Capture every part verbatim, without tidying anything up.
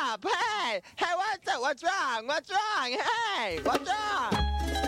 up? Hey, hey, what's up? What's wrong? What's wrong? Hey, what's wrong?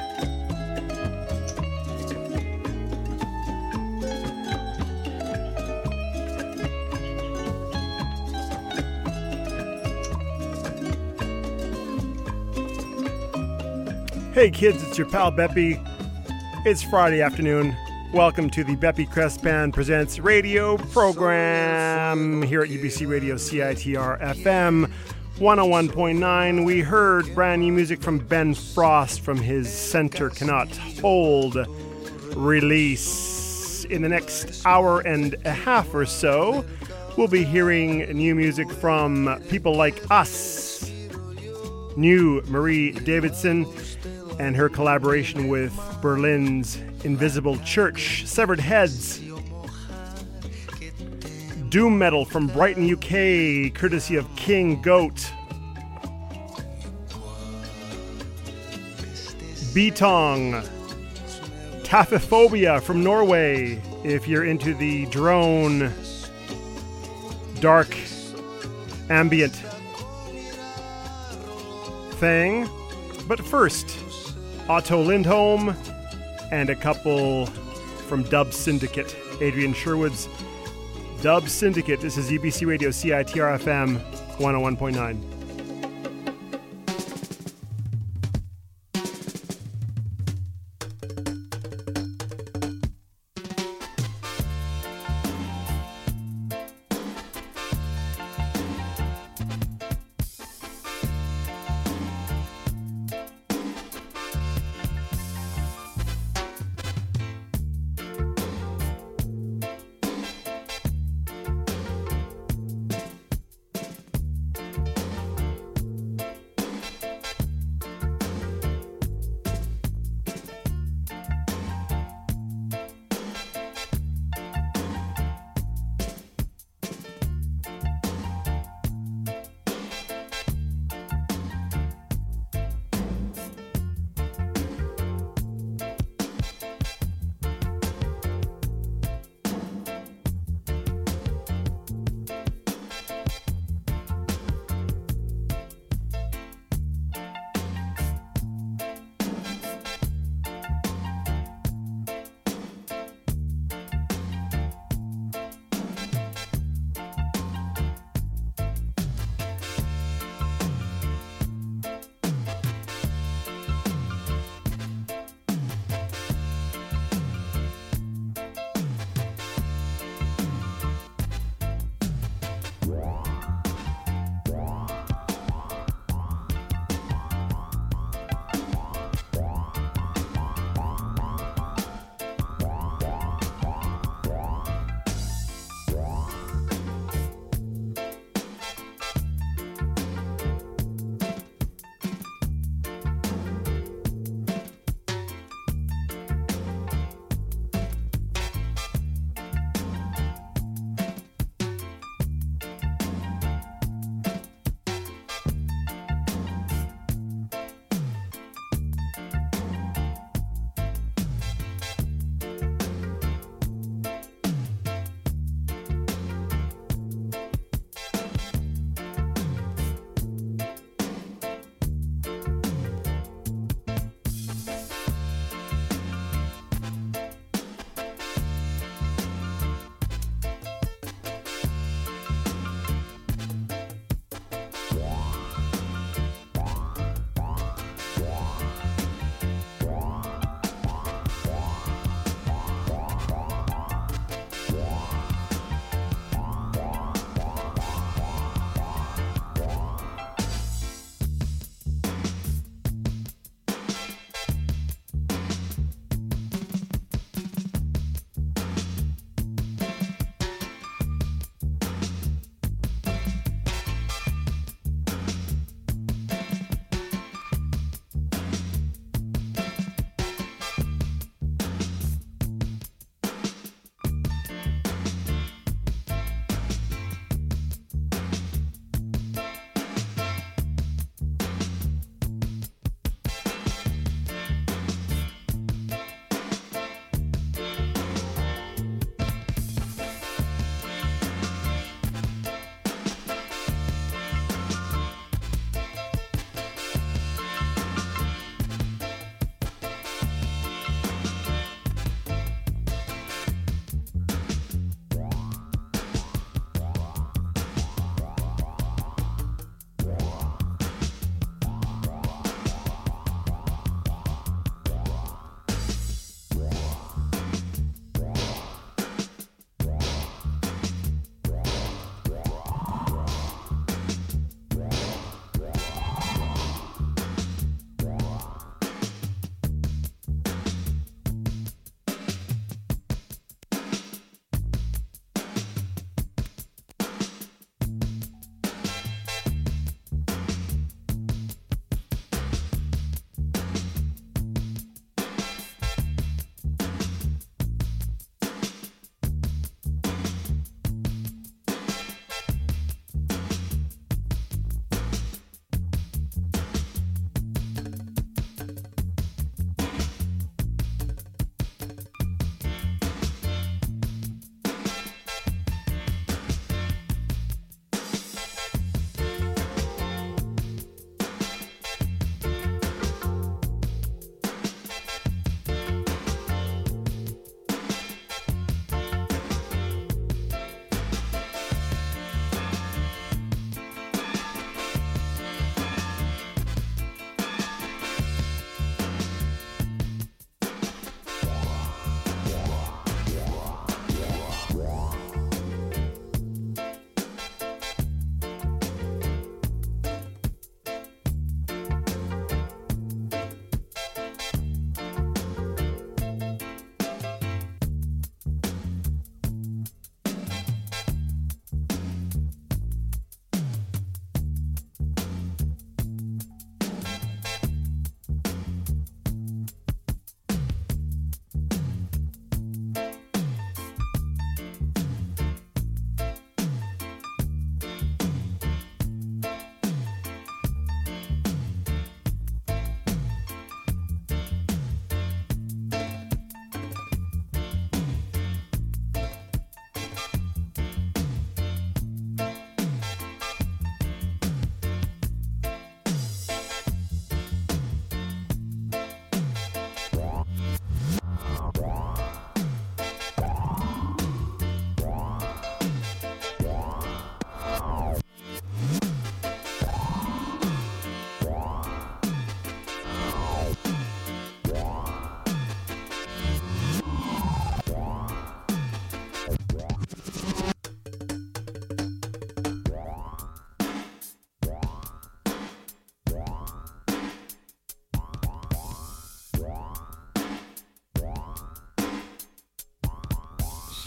Hey kids, it's your pal Beppy. It's Friday afternoon. Welcome to the Beppy Crest Band Presents radio program here at U B C Radio C I T R F M one oh one point nine. We heard brand new music from Ben Frost from his Center Cannot Hold release. In the next hour and a half or so, we'll be hearing new music from people like us. New Marie Davidson and her collaboration with Berlin's Invisible Church, Severed Heads. Doom metal from Brighton, U K, courtesy of King Goat. Beatong. Taphophobia from Norway, if you're into the drone, dark, ambient thing. But first, Otto Lindholm and a couple from Dub Syndicate. Adrian Sherwood's Dub Syndicate. This is U B C Radio C I T R F M one oh one point nine.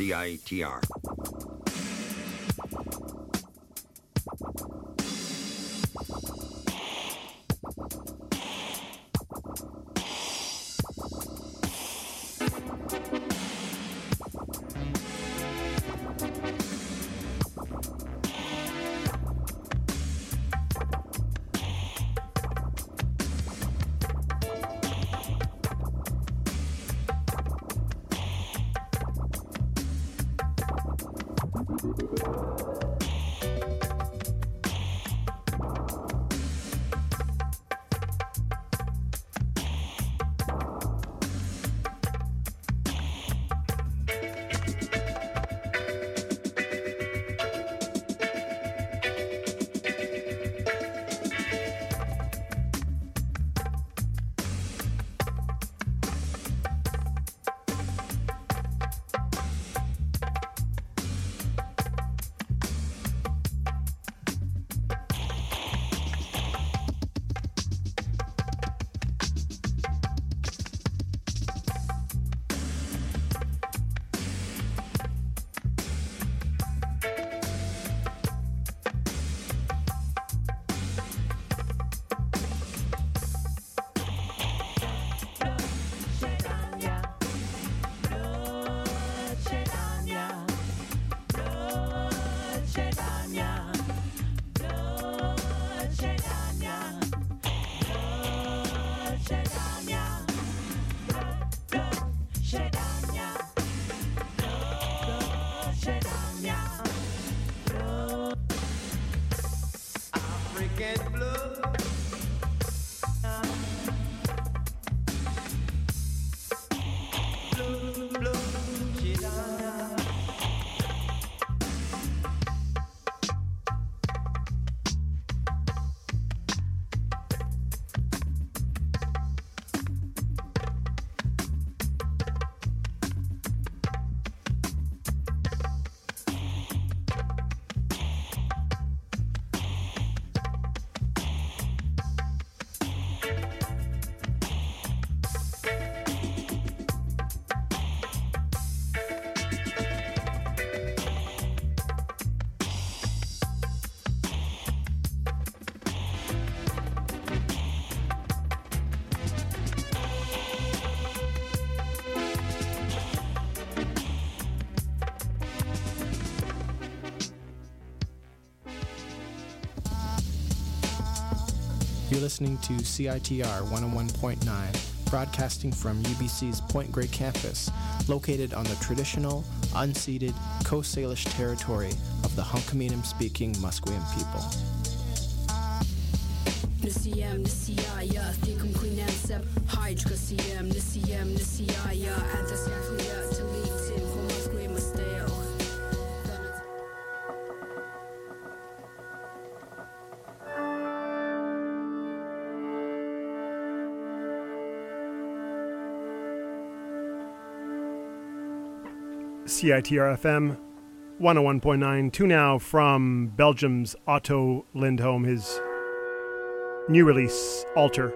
C I T R. You're listening to C I T R one oh one point nine, broadcasting from U B C's Point Grey campus, located on the traditional, unceded Coast Salish territory of the Hunkaminam-speaking Musqueam people. Nisiyam nisiyaya thikum quinansab hydra siyam nisiyam nisiyaya antasafia talitin for Musqueam stale. C I T R F M one oh one point nine, two now from Belgium's Otto Lindholm, his new release, Alter.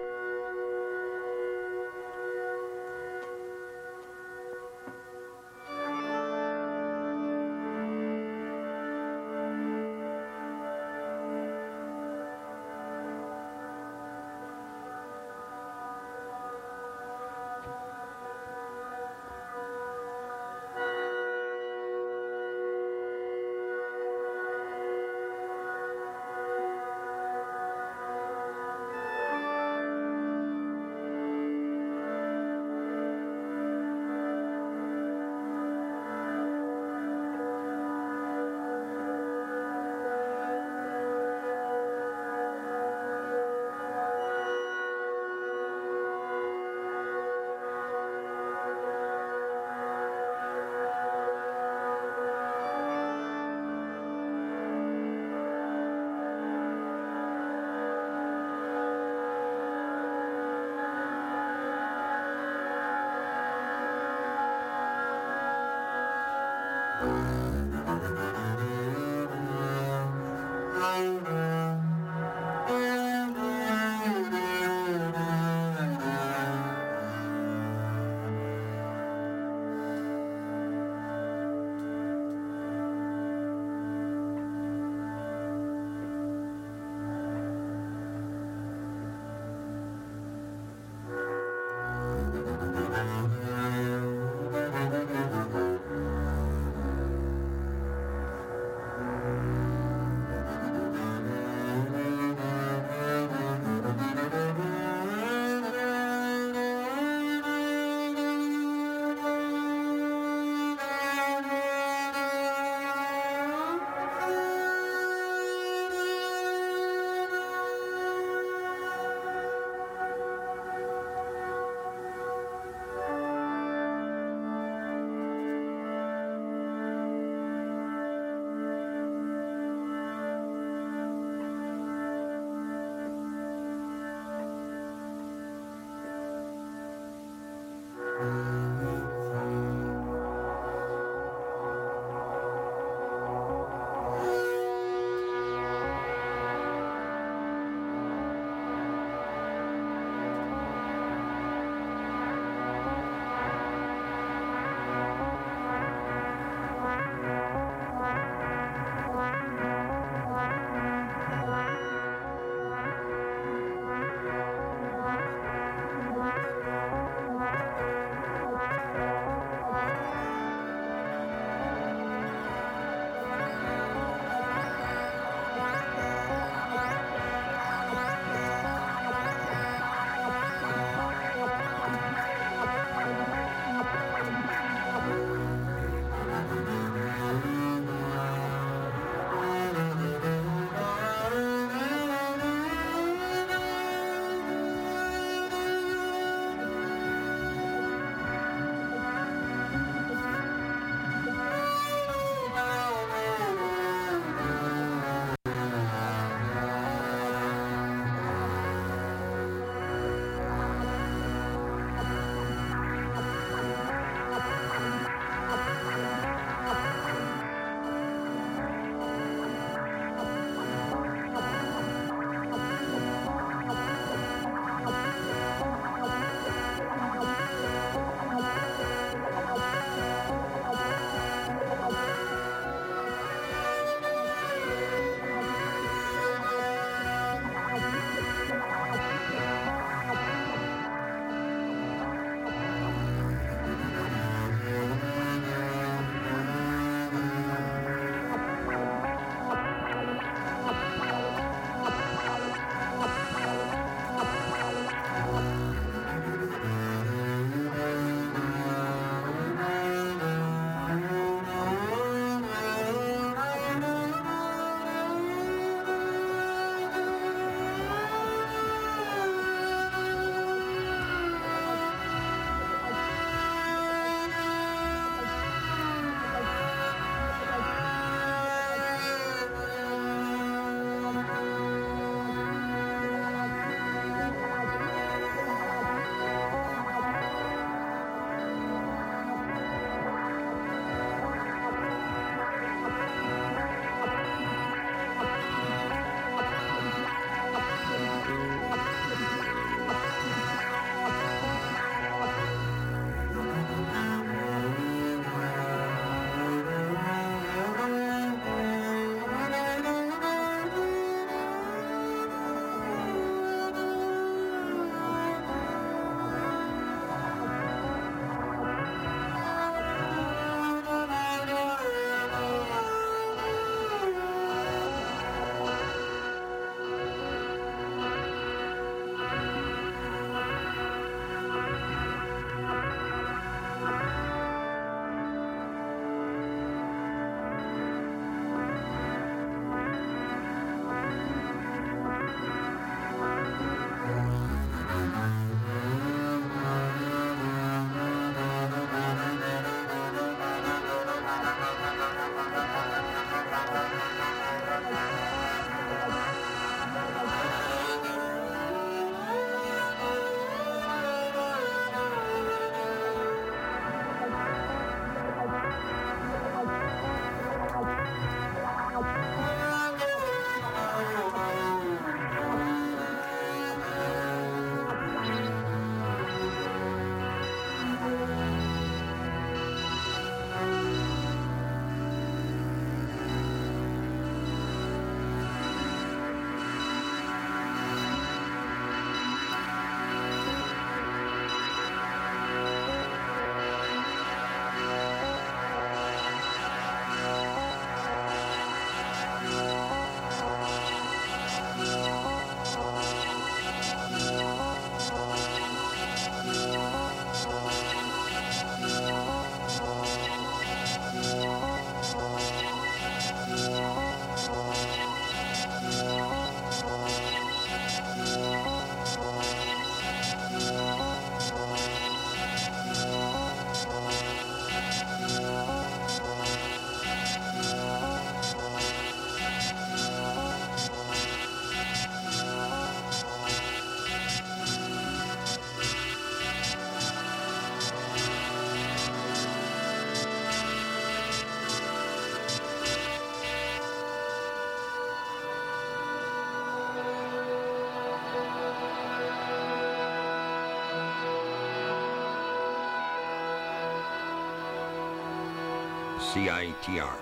C I T R.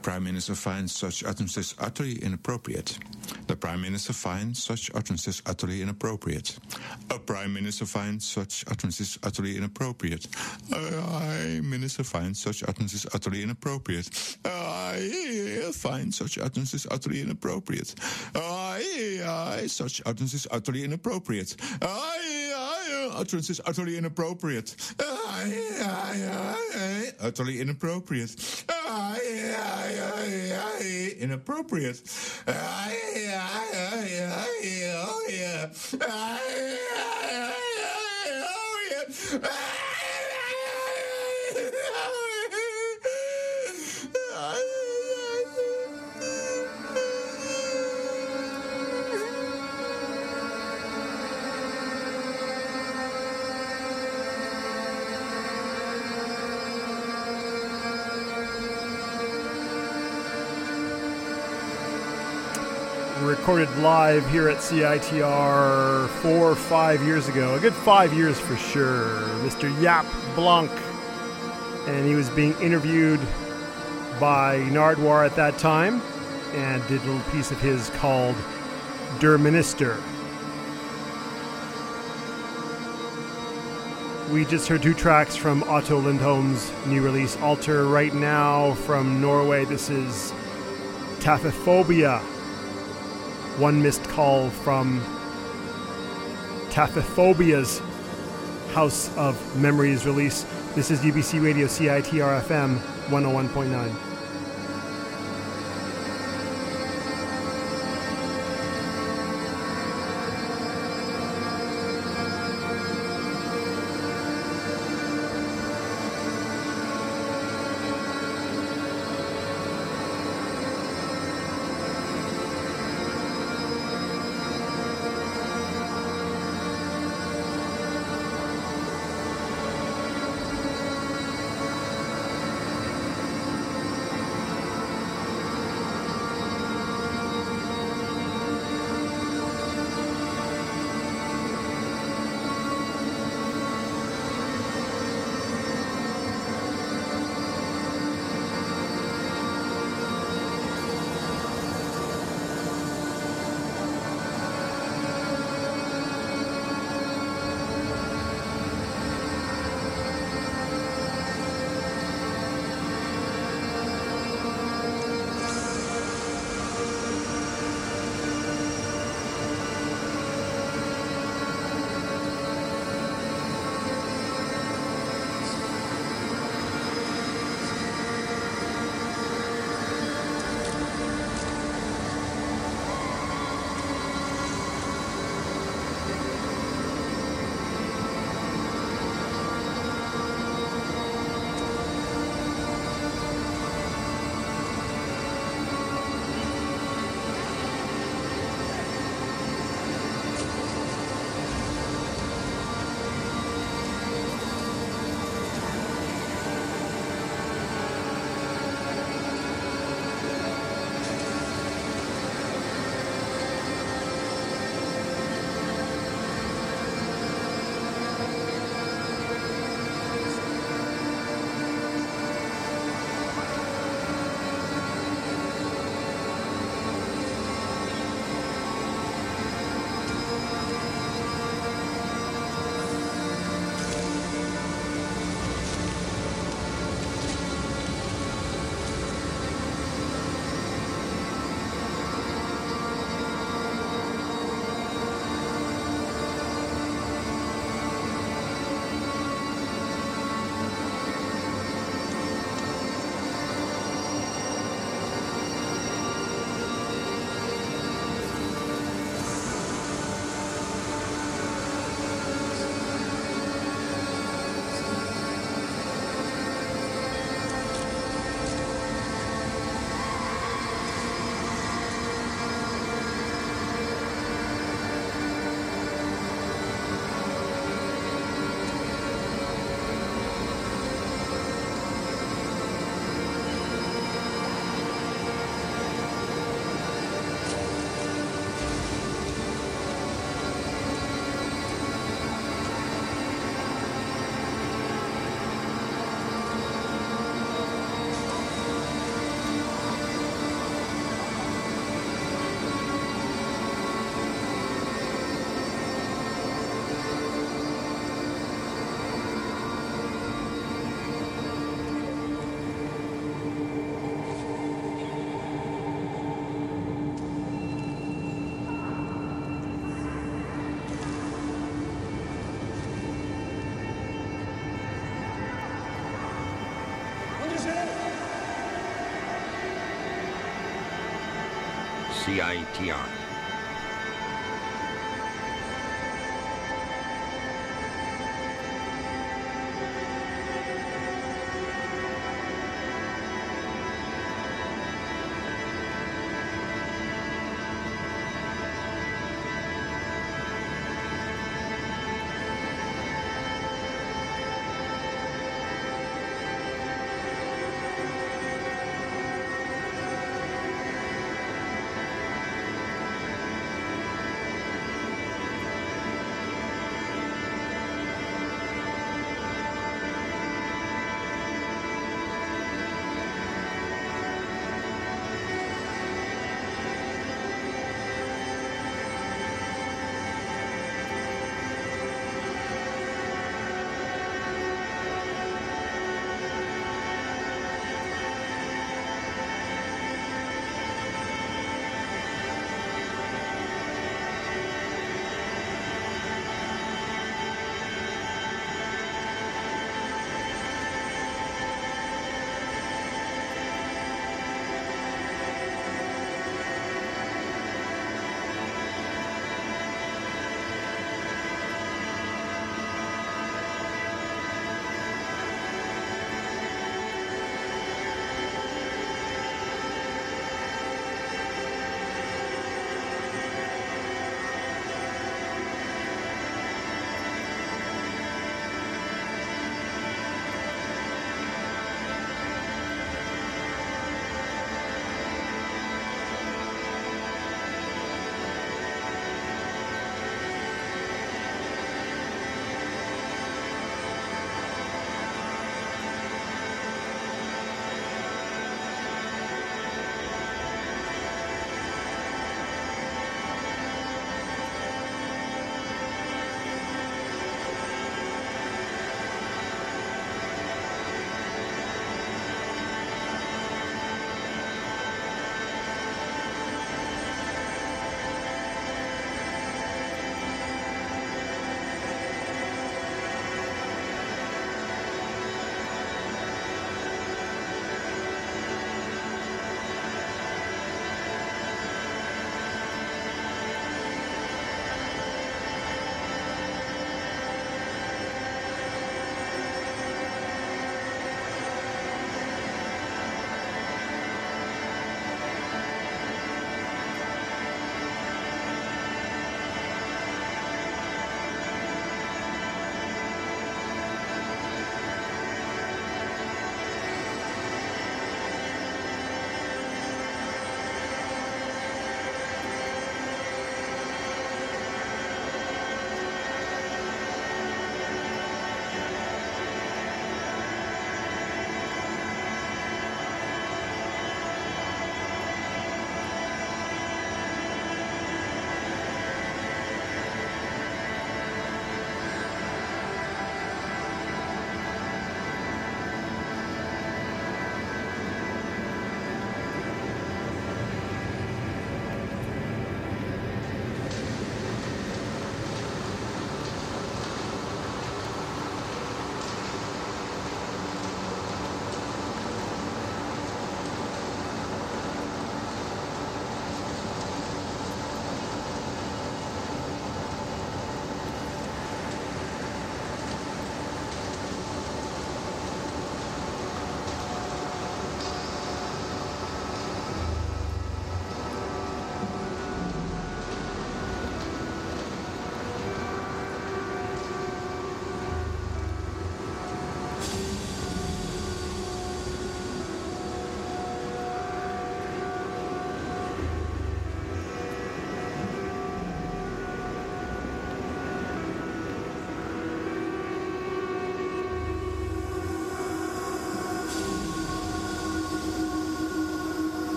Prime Minister finds such utterances utterly inappropriate. The Prime Minister finds such utterances utterly inappropriate. A Prime Minister finds such utterances utterly inappropriate. A Prime Minister finds such utterances utterly inappropriate. I find such utterances utterly inappropriate. I, I, such utterances utterly inappropriate. I, I, utterances utterly inappropriate. I, I, I, utterly inappropriate. I, I, I, I, inappropriate. I, I, I, I, oh yeah. I, I, I, oh yeah. Recorded live here at C I T R four or five years ago. A good five years for sure. Mister Jaap Blanc. And he was being interviewed by Nardwuar at that time and did a little piece of his called Der Minister. We just heard two tracks from Otto Lindholm's new release, Alter. Right now from Norway, this is Taphophobia. One missed call from Taphophobia's House of Memories release. This is U B C Radio C I T R F M one oh one point nine. C I T R.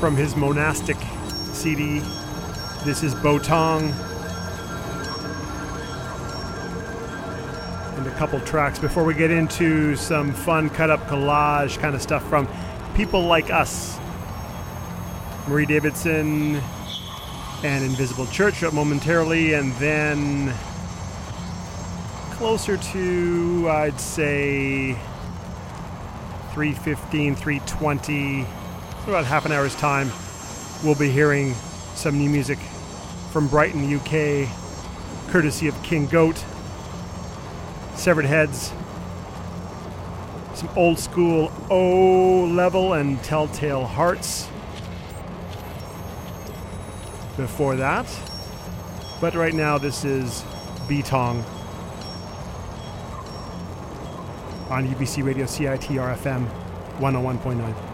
from his monastic C D. This is Botong. And a couple tracks before we get into some fun cut-up collage kind of stuff from people like us. Marie Davidson and Invisible Church up momentarily, and then closer to, I'd say, three fifteen, three twenty, so about half an hour's time, we'll be hearing some new music from Brighton, U K, courtesy of King Goat, Severed Heads, some old school O-Level and Telltale Hearts before that. But right now this is Botong on U B C Radio C I T R F M one oh one point nine.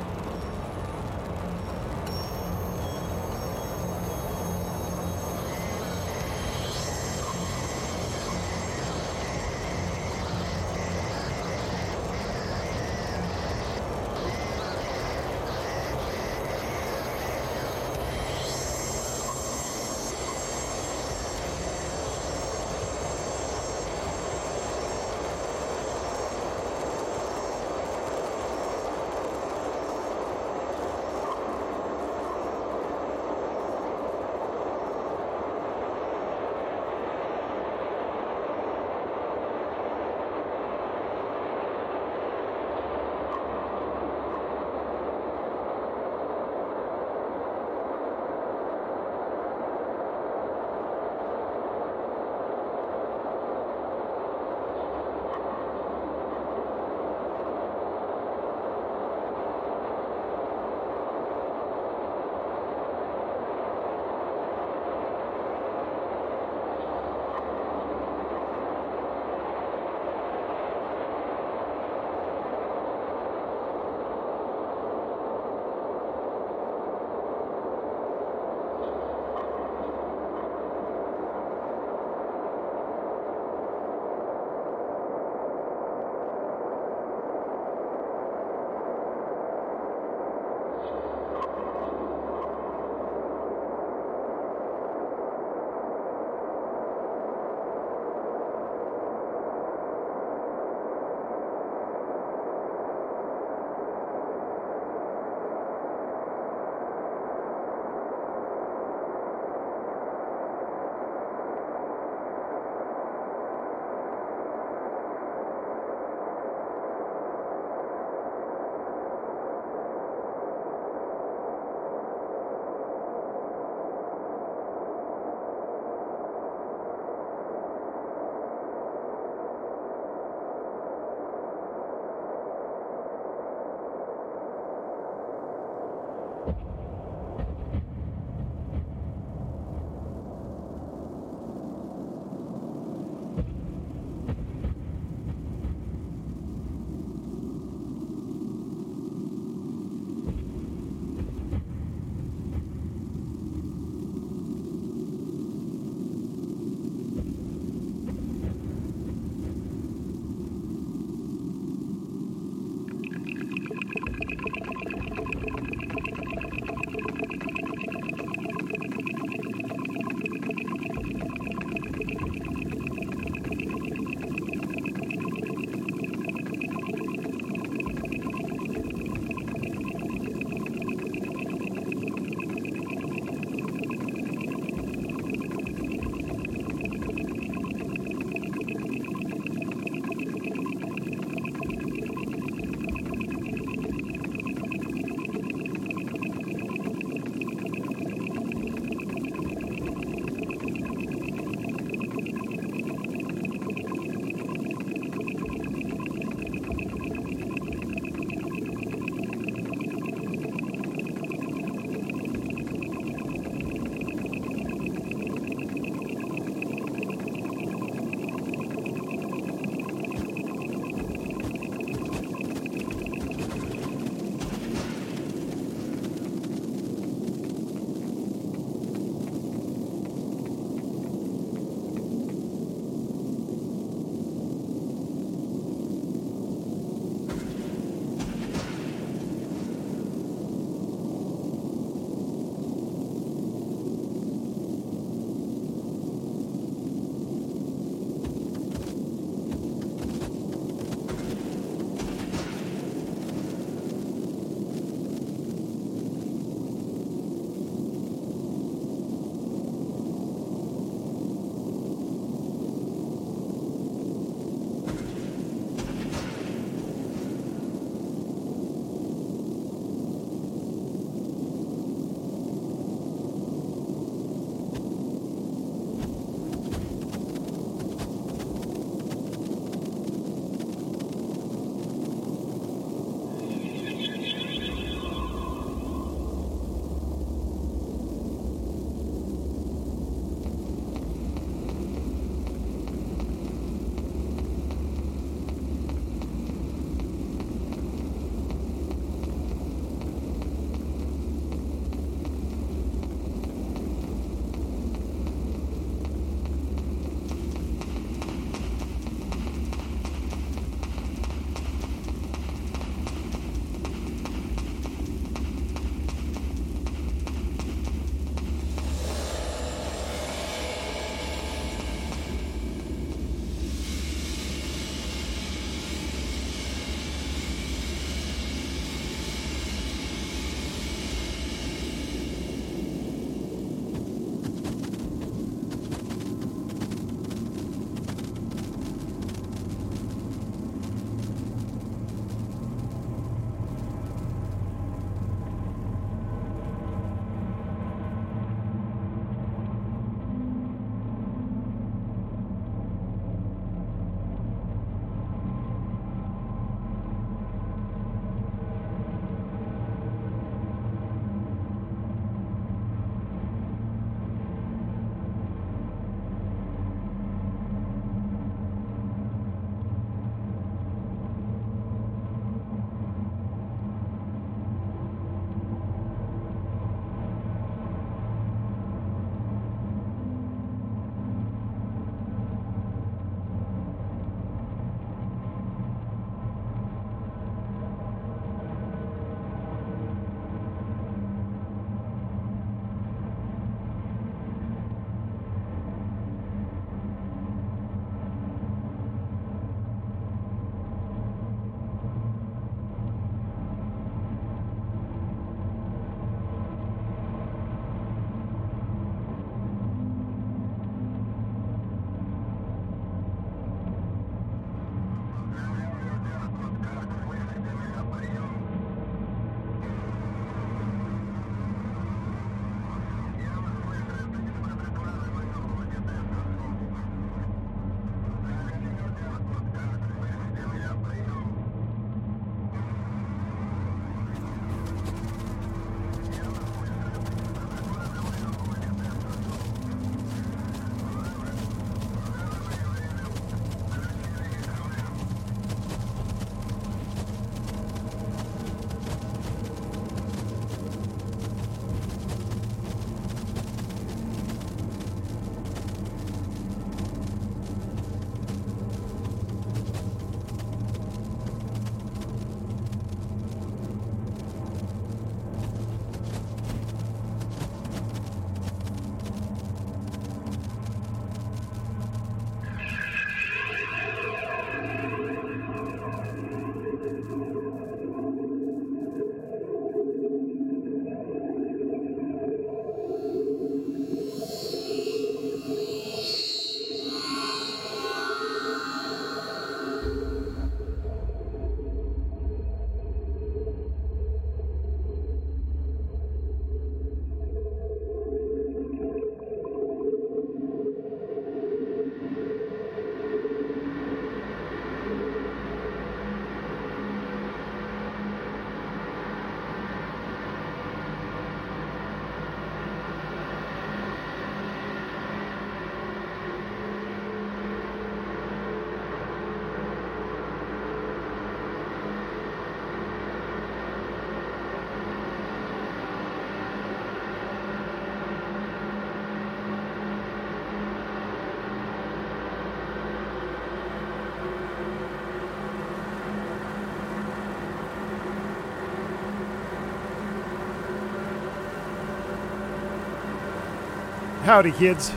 Howdy, kids.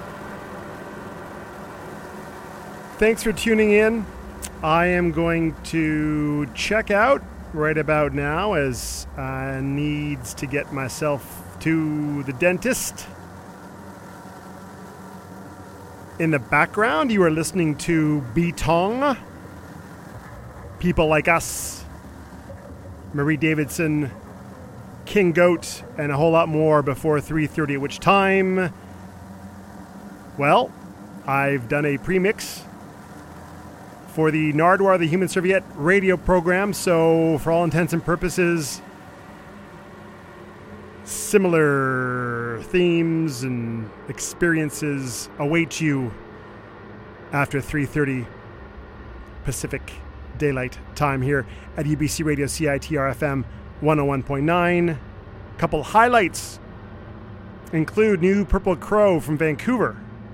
Thanks for tuning in. I am going to check out right about now as I needs to get myself to the dentist. In the background, you are listening to Beatong, People Like Us, Marie Davidson, King Goat, and a whole lot more before three thirty, at which time, well, I've done a premix for the Nardwuar the Human Serviette radio program, so for all intents and purposes, similar themes and experiences await you after three thirty Pacific Daylight Time here at U B C Radio C I T R F M one oh one point nine. A couple highlights include new Purple Crow from Vancouver,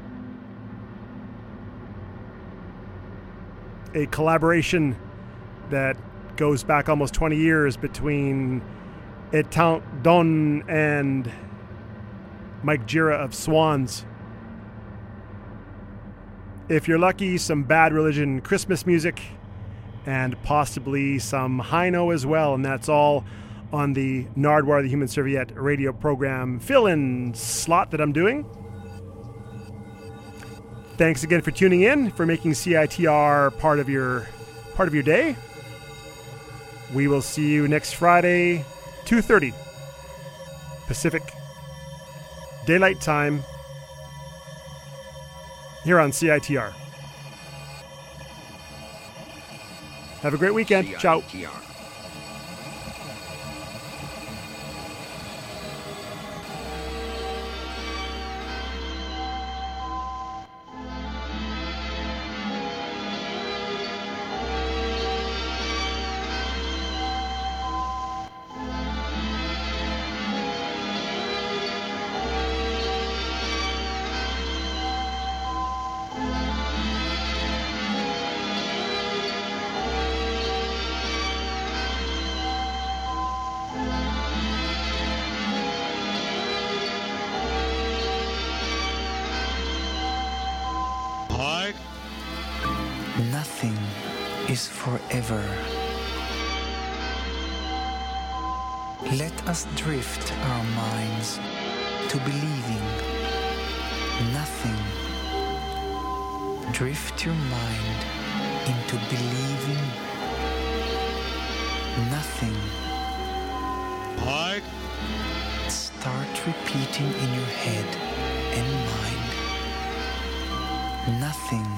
a collaboration that goes back almost twenty years between Etant Don and Mike Gira of Swans. If you're lucky, some Bad Religion Christmas music, and possibly some Hino as well, and that's all on the Nardwuar the Human Serviette radio program fill-in slot that I'm doing. Thanks again for tuning in, for making C I T R part of your part of your day. We will see you next Friday, two thirty Pacific Daylight Time here on C I T R. Have a great weekend. Ciao. C I T R. Nothing is forever. Let us drift our minds to believing nothing. Drift your mind into believing nothing. Start repeating in your head and mind nothing.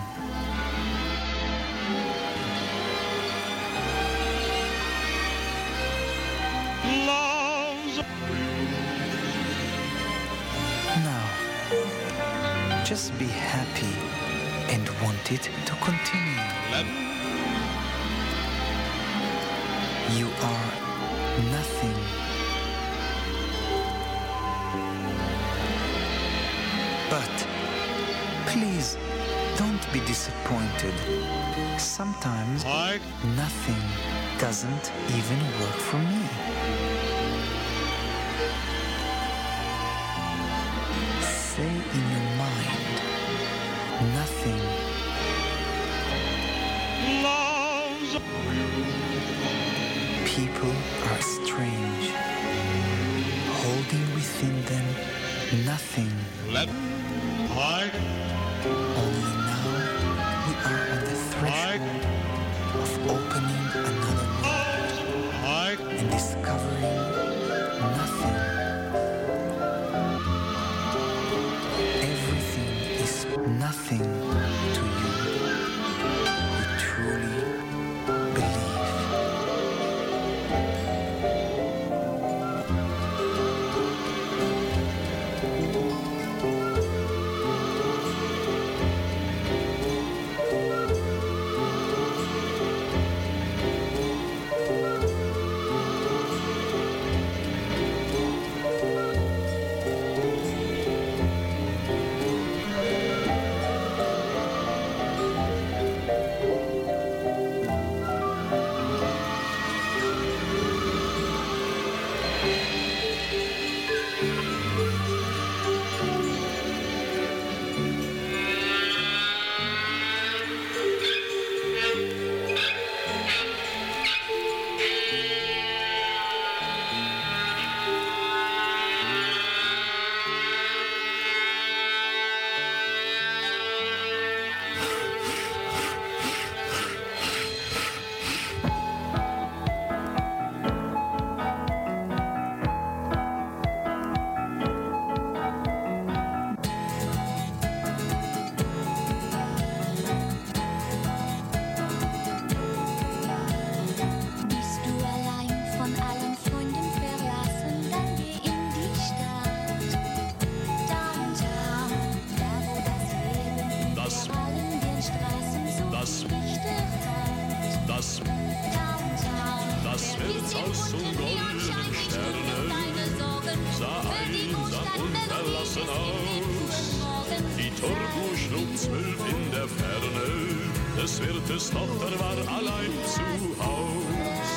Now, just be happy and want it to continue. You are nothing. But please don't be disappointed. Sometimes nothing doesn't even work for me. Say in your mind, nothing. People are strange, holding within them nothing. Only now we are on the threshold of opening another world and discovering nothing. Everything is nothing to you who truly believe. um zwölf in der Ferne, des Wirtes Tochter war allein zu Haus.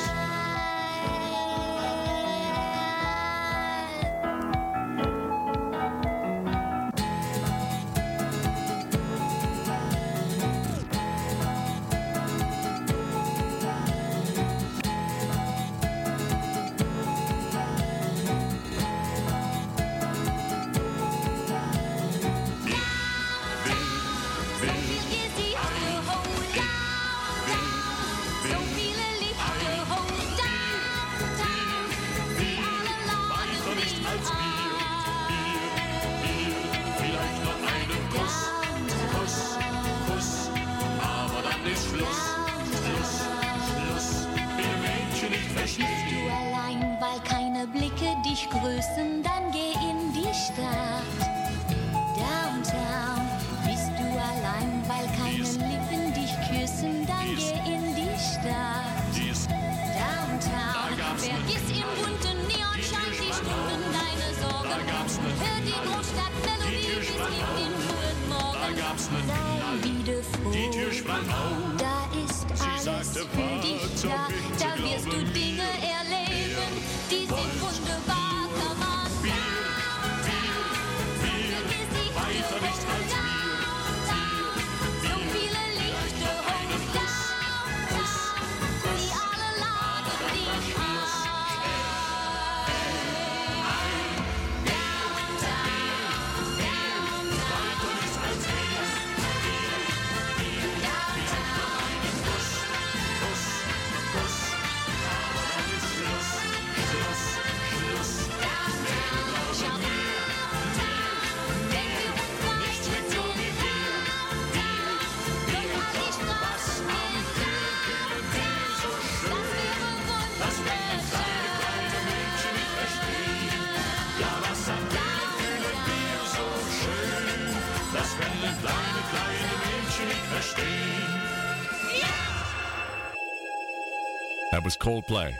Grüßen, dann geh in die Stadt. Downtown, bist du allein, weil keine Lippen dich küssen, dann geh in die Stadt. Downtown, vergiss im bunten Neonschein die Stunden deine Sorgen. Hör die Großstadtmelodie, es gibt den frühen Morgen. Sei wieder froh, die Tür sprang auf. Da ist Sie alles sagte, für dich da, da wirst du Dinge erleben, die sind wunderbar. That was Coldplay.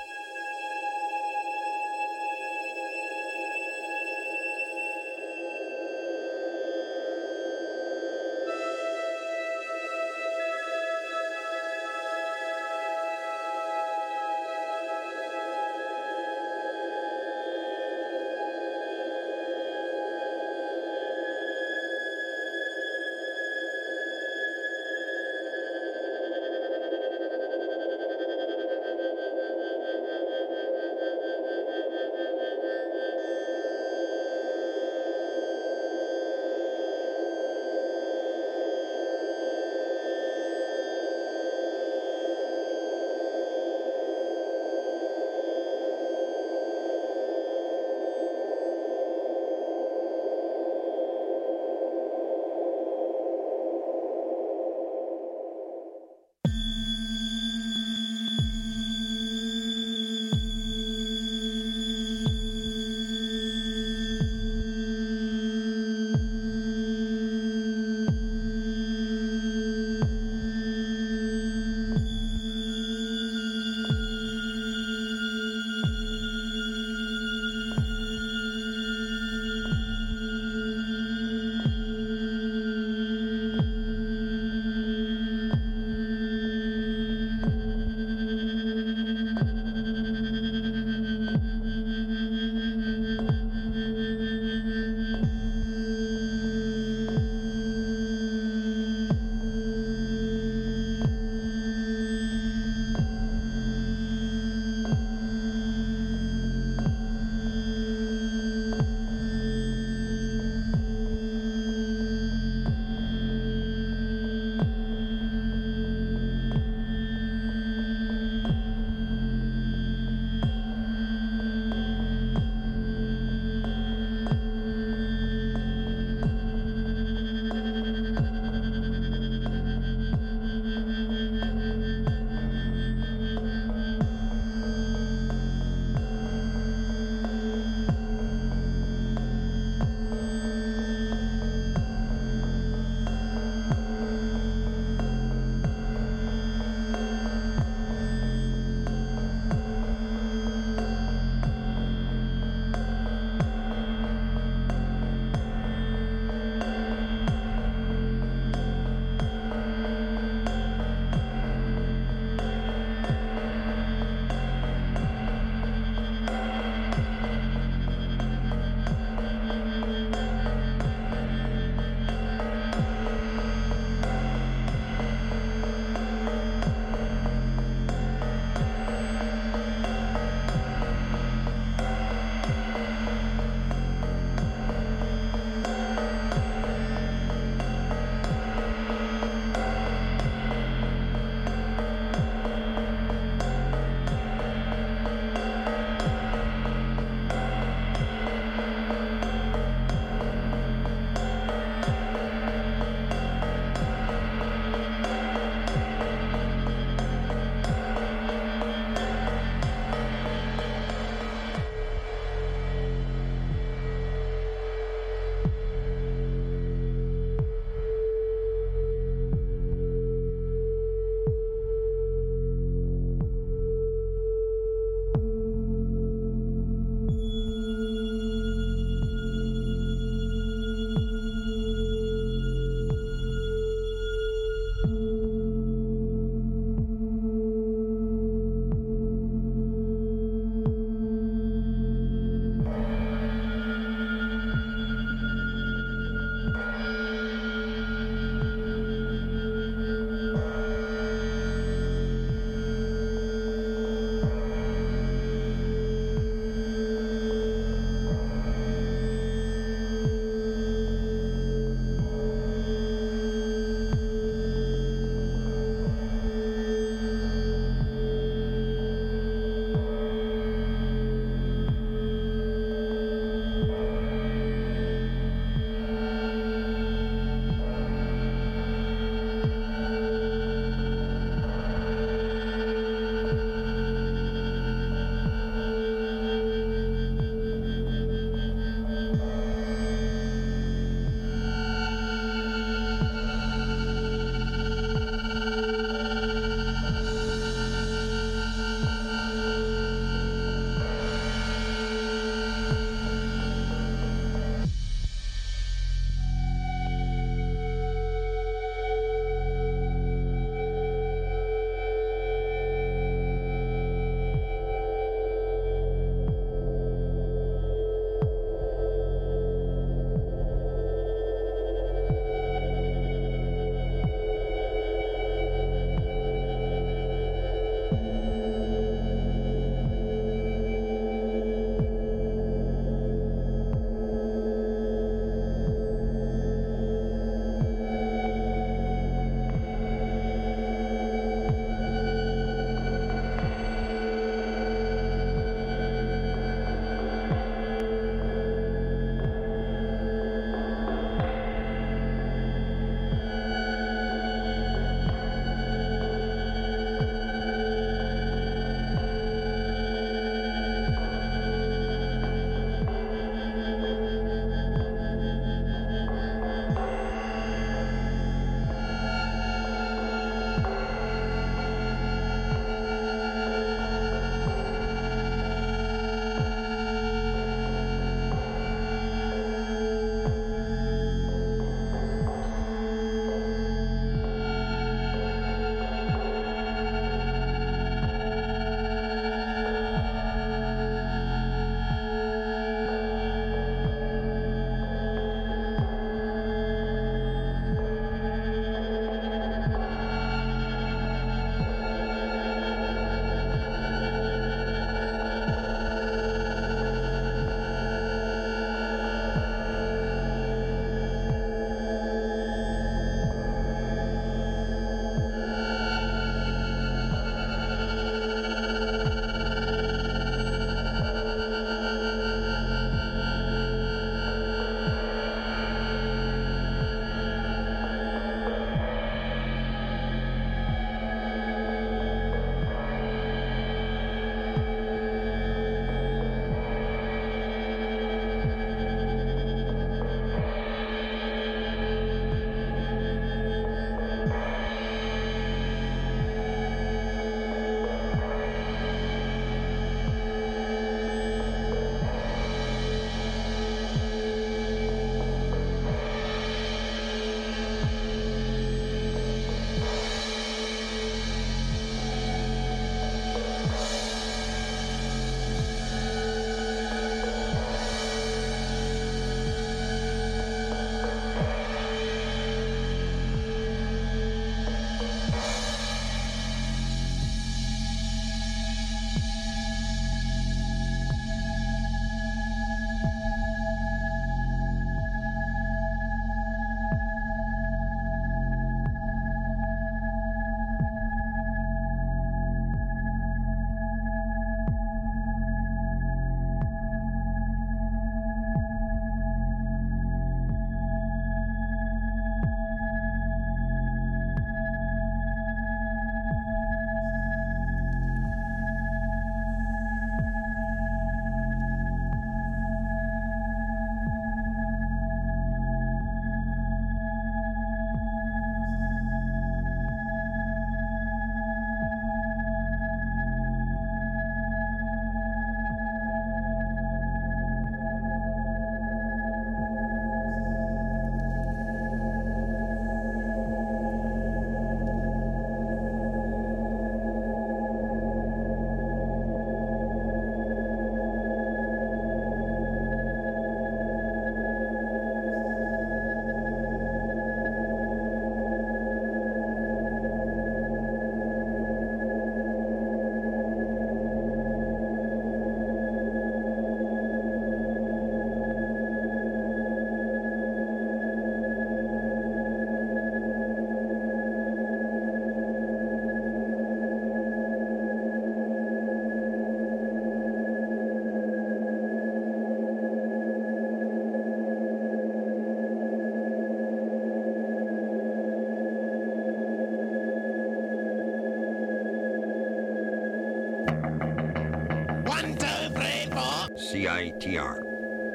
C I T R.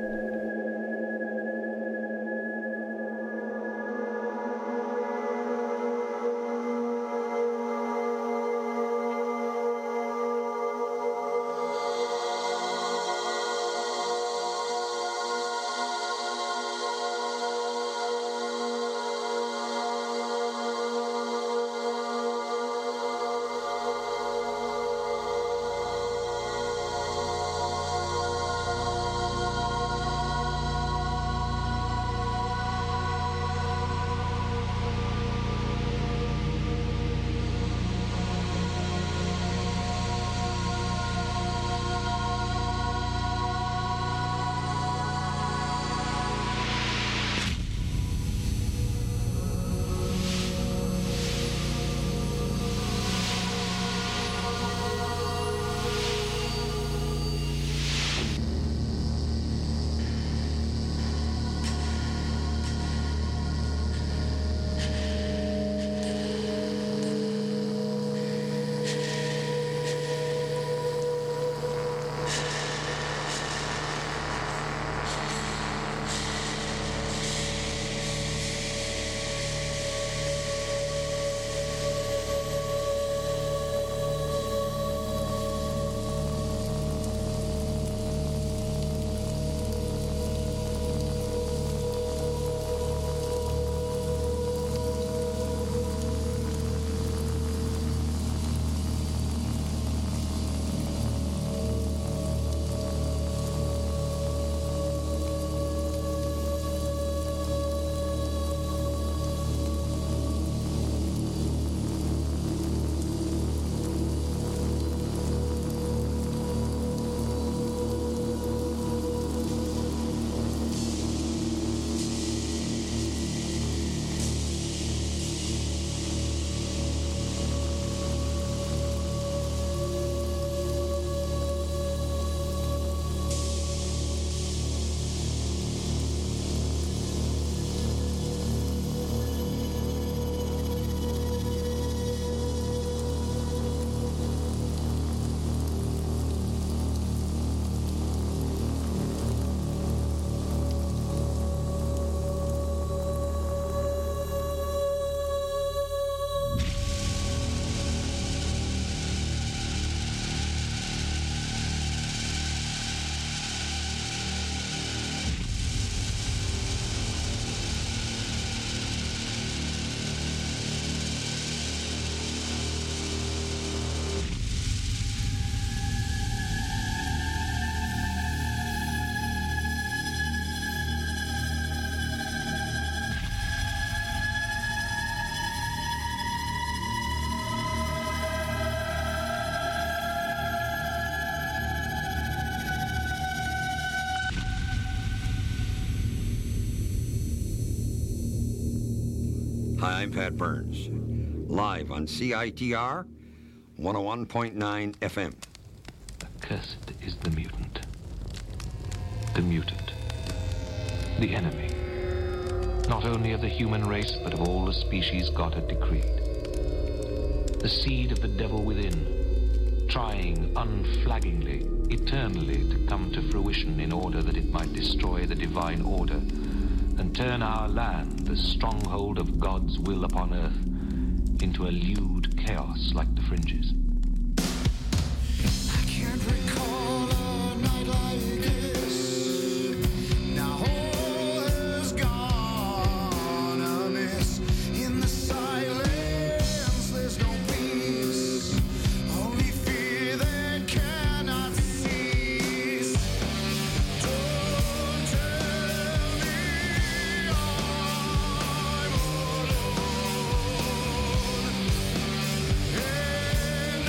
Hi, I'm Pat Burns, live on C I T R one oh one point nine F M. Accursed is the mutant. The mutant. The enemy. Not only of the human race, but of all the species God had decreed. The seed of the devil within, trying unflaggingly, eternally to come to fruition in order that it might destroy the divine order and turn our land, the stronghold of God's will upon earth, into a lewd chaos like the Fringes. I can't recall a night like this. Now all has gone amiss. In the silence there's no peace, only fear that cannot cease. Don't tell me I'm alone.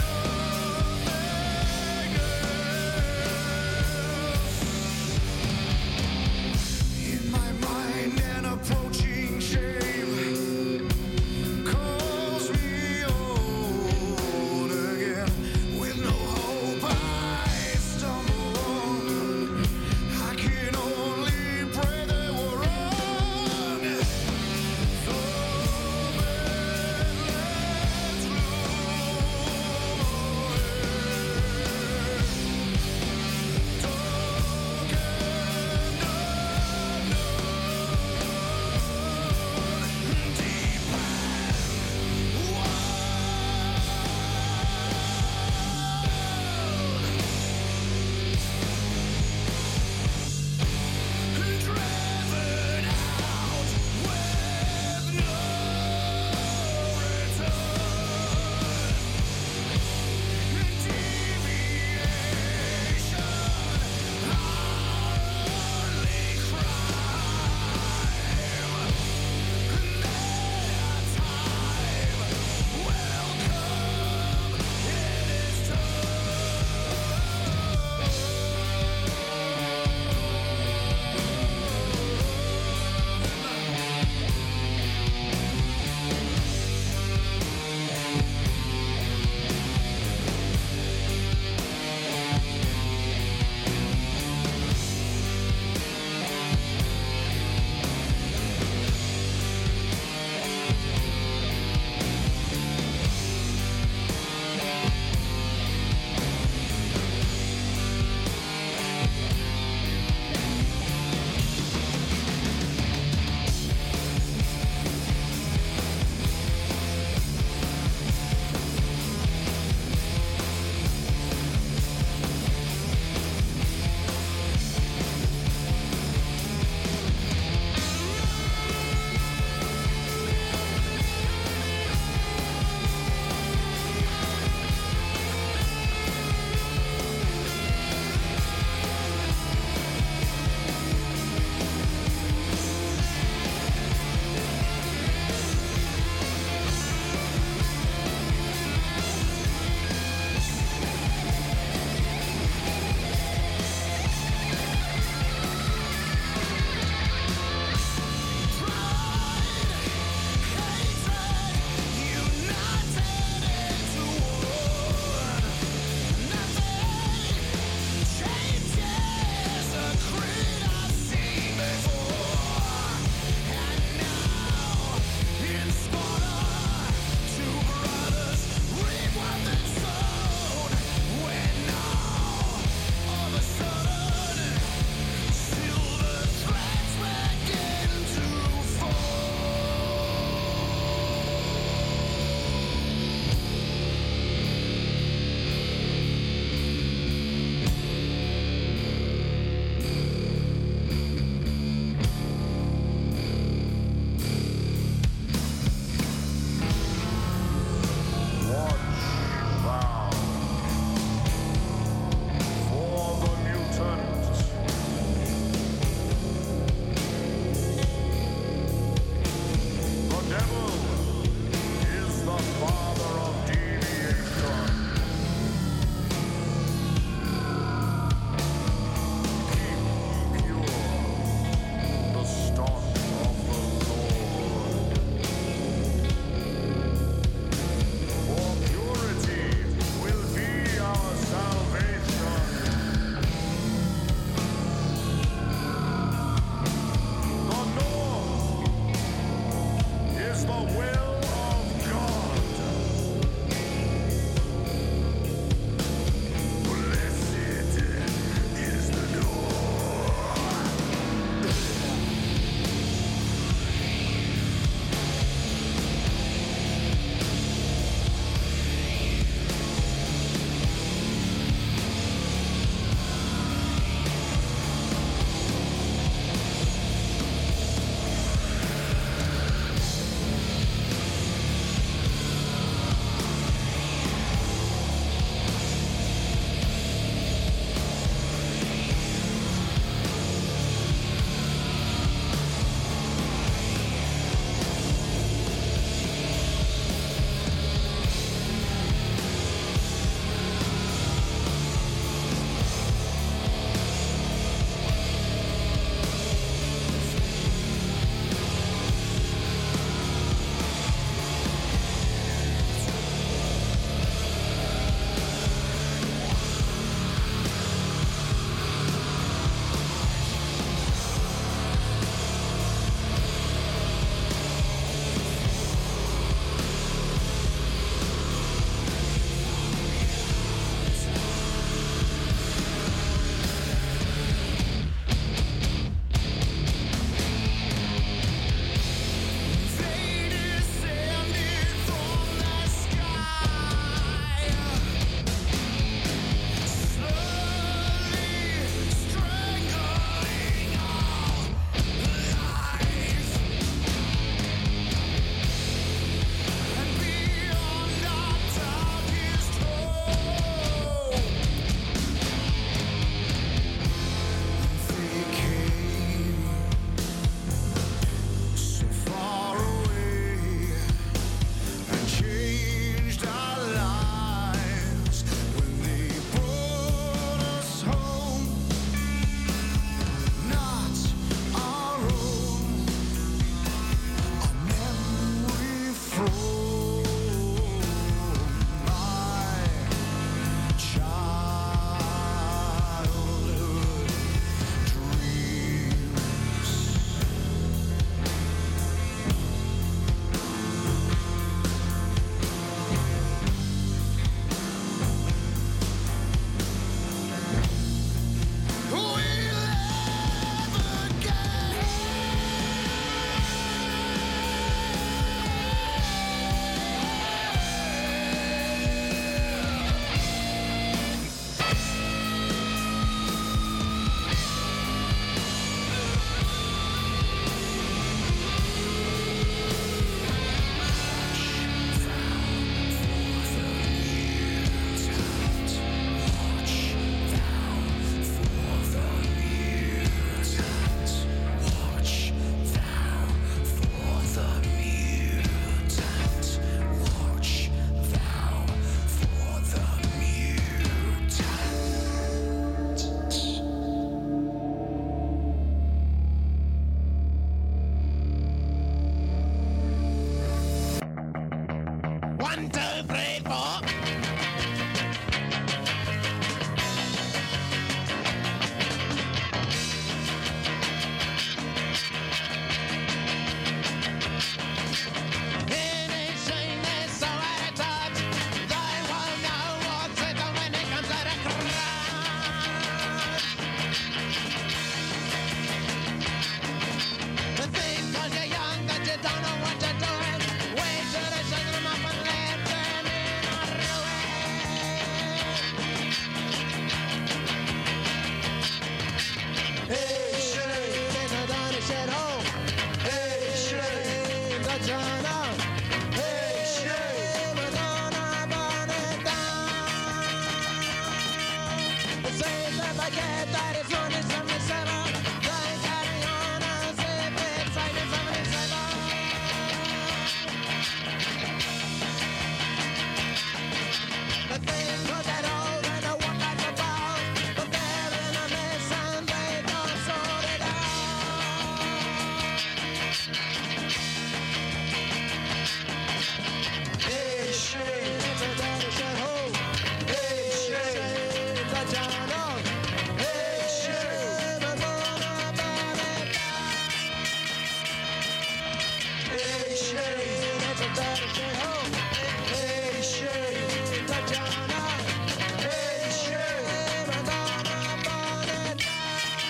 that's a dirty shit home. Hey, shit, Tatiana. Hey, shit, we're gonna burn it down.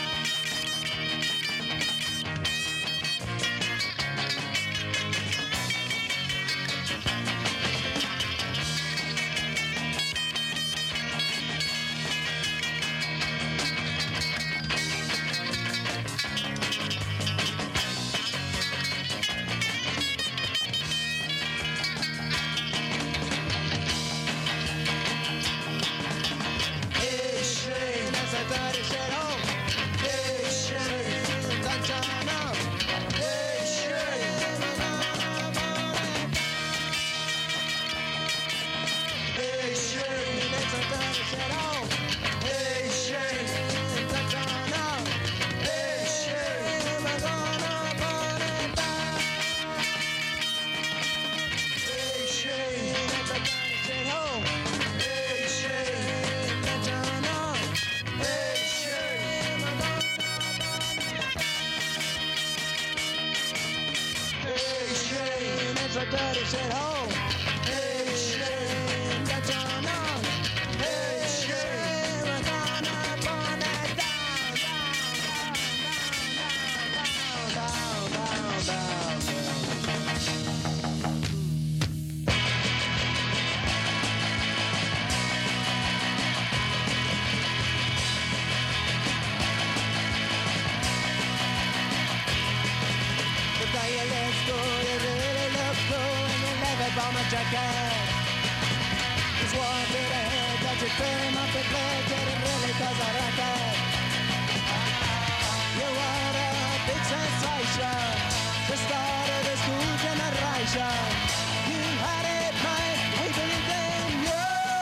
Hey, shit, that's a dirty shit home. Hey, shit, Tatiana. Hey, shit, we're gonna burn it down. Hey, shit, that's a dirty shit home. Hey, shit, Tatiana. Hey, shit, we're gonna burn it down. Hey, shit, that's a dirty shit home. Hey, shit, Tatiana. Hey, shit, we're gonna Hey, shit, that's a dirty shit home. Hey, shit, Tatiana. Hey, shit, we're gonna burn it down, down, down, down, down, down, down, down. The dialect's good, you really look cool, and you never bomb a jacket. Just walk to the head, that you fill him up with lead, yet it really does a racket. You were a big sensation, the start of the school generation. You had it made, we believed in you.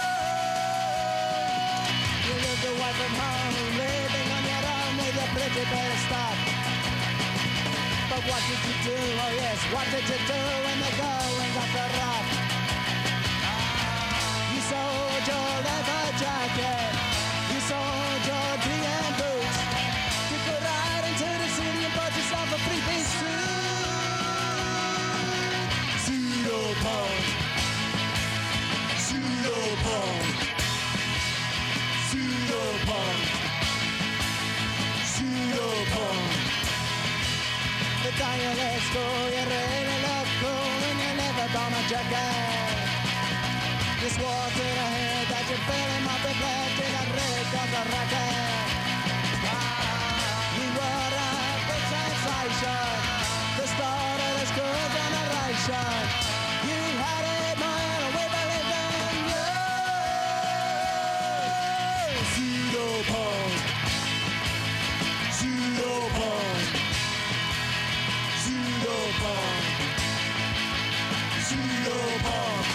You lived away from home, living on your own with your pretty better stuff. But what did you do? Oh yes, what did you do when the going got the rough? You sold your leather jacket, you sold your D M boots. You could ride into the city and bought yourself a three-piece suit. Pseudo-punk, pseudo-punk, pseudo-punk, pseudo-punk. The dialect's cool, you really look cool, and you never bomb a jacket. Just walk to the head that you fill him up with blood till that really does a racket. You were a big sensation, the start of the school generation. You had it, man, and we believed in you. Pseudo-punk, pseudo-punk, pseudo-punk, pseudo-punk.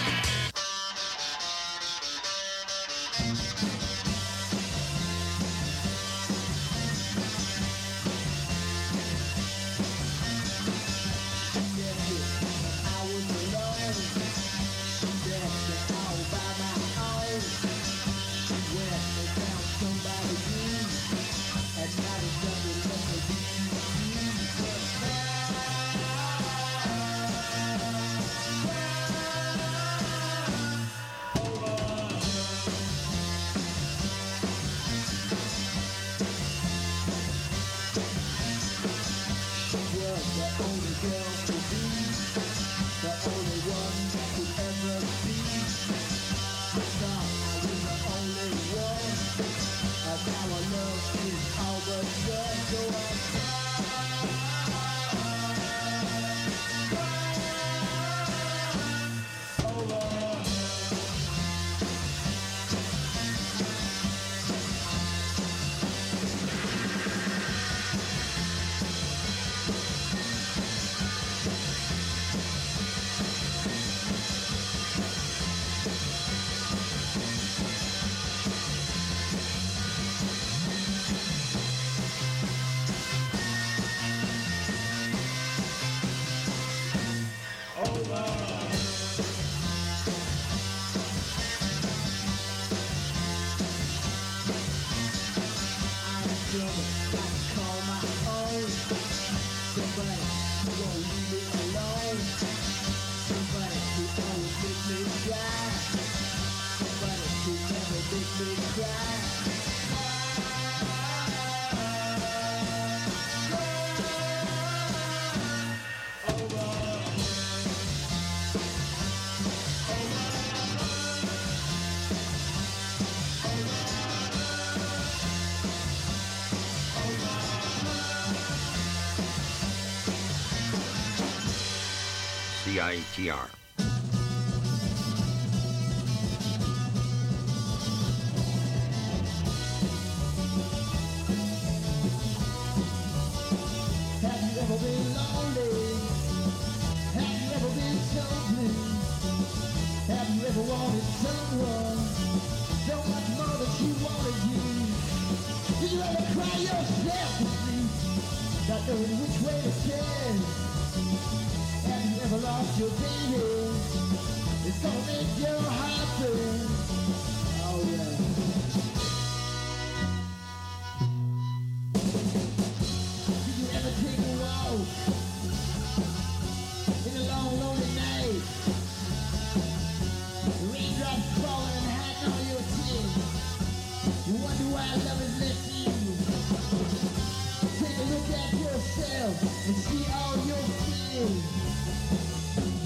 Somebody, you gon' leave me alone. Somebody C I T R. Have you ever been lonely? Have you ever been so blue? Have you ever wanted someone so much more than she wanted you? Did you ever cry yourself to sleep, not knowing which way to turn? Have you ever lost your baby? It's gonna make your heart burn. Oh yeah. Did you ever take a walk in a long, lonely night? The raindrops falling and hiding all your tears. You wonder why love has left you. Take a look at yourself and see all your fears.